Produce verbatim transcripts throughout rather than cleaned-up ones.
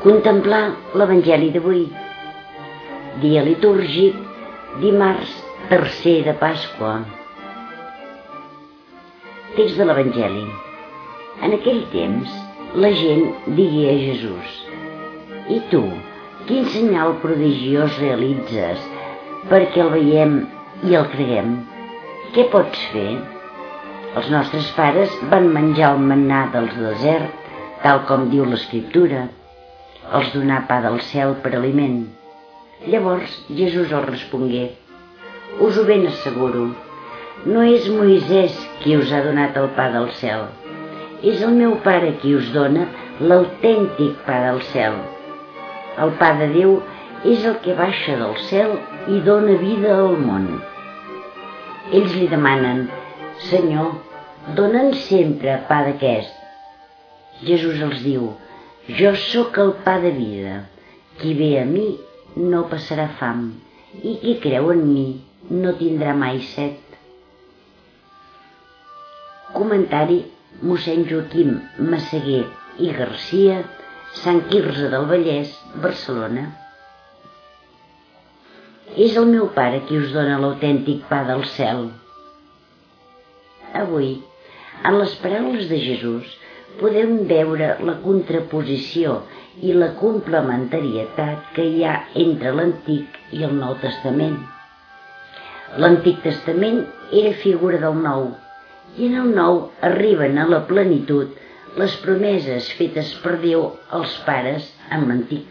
Contemplar l'Evangeli d'avui, dia litúrgic, dimarts tercer de Pasqua. Text de l'Evangeli. En aquell temps, la gent digué a Jesús: «I tu, quin senyal prodigiós realitzes perquè el veiem i el creguem? Què pots fer? Els nostres pares van menjar el mannà del desert, tal com diu l'Escriptura. Els donà pa del cel per aliment». Llavors Jesús els respongué: «Us ho ben asseguro, no és Moisès qui us ha donat el pa del cel, és el meu Pare qui us dona l'autèntic pa del cel. El pa de Déu és el que baixa del cel i dona vida al món». Ells li demanen: «Senyor, dona'ns sempre pa d'aquest». Jesús els diu: «Jo sóc el pa de vida. Qui ve a mi no passarà fam, i qui creu en mi no tindrà mai set». Comentari mossèn Joaquim Massaguer i Garcia, Sant Quirze del Vallès, Barcelona. És el meu Pare qui us dona l'autèntic pa del cel. Avui, en les paraules de Jesús, podem veure la contraposició i la complementarietat que hi ha entre l'Antic i el Nou Testament. L'Antic Testament era figura del Nou, i en el Nou arriben a la plenitud les promeses fetes per Déu als pares en l'Antic.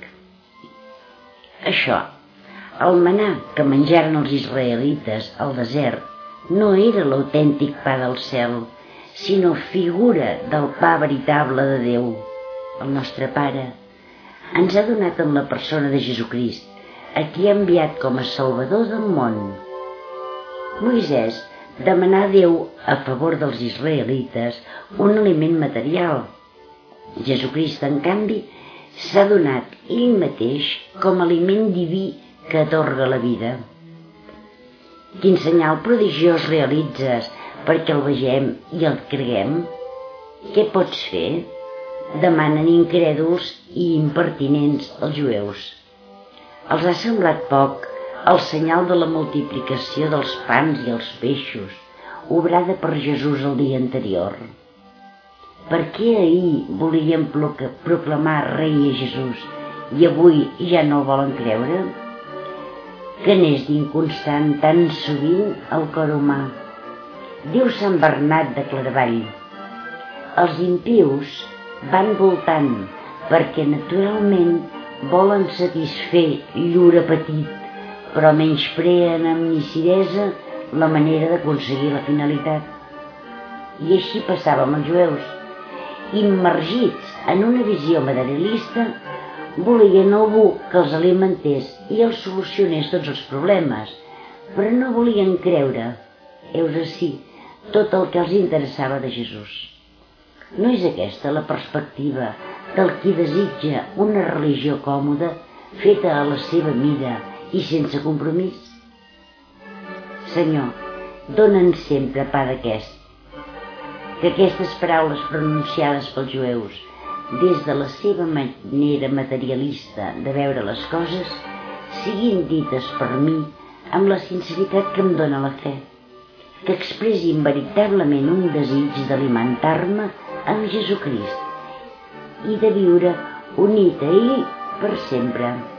Això, el mannà que menjaren els israelites al desert, no era l'autèntic pa del cel, sinó figura del pa veritable de Déu, el nostre Pare. Ens ha donat en la persona de Jesucrist, a qui ha enviat com a Salvador del món. Moisès demanà a Déu a favor dels israelites un aliment material. Jesucrist, en canvi, s'ha donat ell mateix com a aliment diví que atorga la vida. Quin senyal prodigiós realitzes perquè el vegem i el creguem? Què pots fer? Demanen incrèduls i impertinents els jueus. Els ha semblat poc el senyal de la multiplicació dels pans i els peixos, obrada per Jesús el dia anterior. Per què ahir volien proclamar rei a Jesús i avui ja no el volen creure? Que n'és d'inconstant tan sovint el cor humà. Diu Sant Bernat de Claravall: «Els impius van voltant perquè naturalment volen satisfer llur apetit, però menyspreen amb nitidesa la manera d'aconseguir la finalitat». I així passava amb els jueus. Immergits en una visió materialista, volien algú que els alimentés i els solucionés tots els problemes, però no volien creure, heus ací, tot el que els interessava de Jesús. No és aquesta la perspectiva del qui desitja una religió còmoda, feta a la seva mida i sense compromís? Senyor, dona'ns sempre pa d'aquest. Que aquestes paraules pronunciades pels jueus, des de la seva manera materialista de veure les coses, siguin dites per mi amb la sinceritat que em dóna la fe, que expressin veritablement un desig d'alimentar-me amb Jesucrist i de viure unit a ell per sempre.